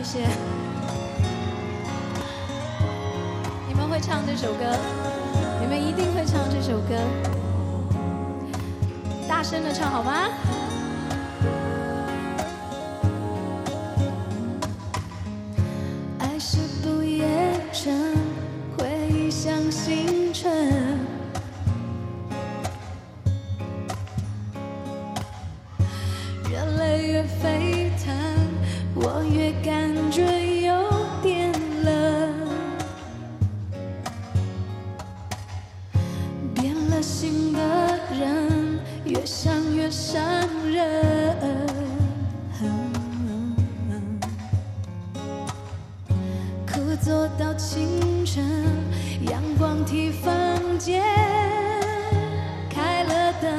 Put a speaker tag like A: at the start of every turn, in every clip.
A: 谢。你们会唱这首歌，你们一定会唱这首歌，大声的唱好吗？爱是不夜城，回忆像星辰。 热泪越沸腾，我越感觉有点冷。变了心的人，越想越伤人。苦坐到清晨，阳光替房间开了灯。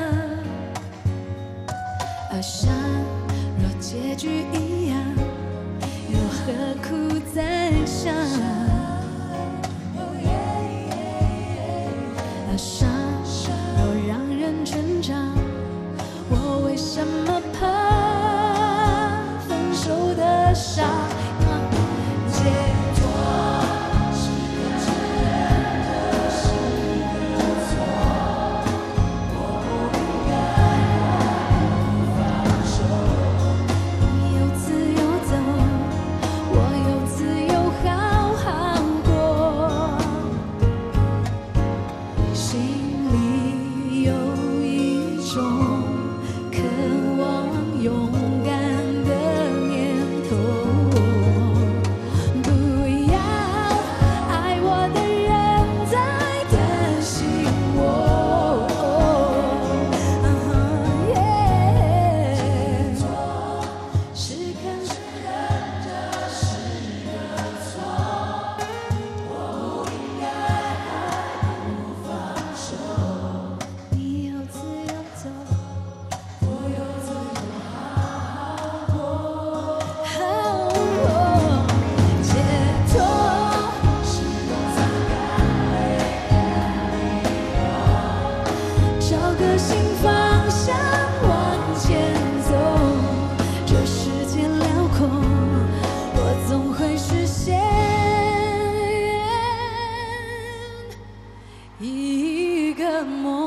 A: 哀伤若结局一样，又何苦再想？哀伤若让人成长，我为什么怕分手的伤？解脱是个承认的是个错，我不应该。 新方向往前走，这世界辽阔，我总会实现一个梦。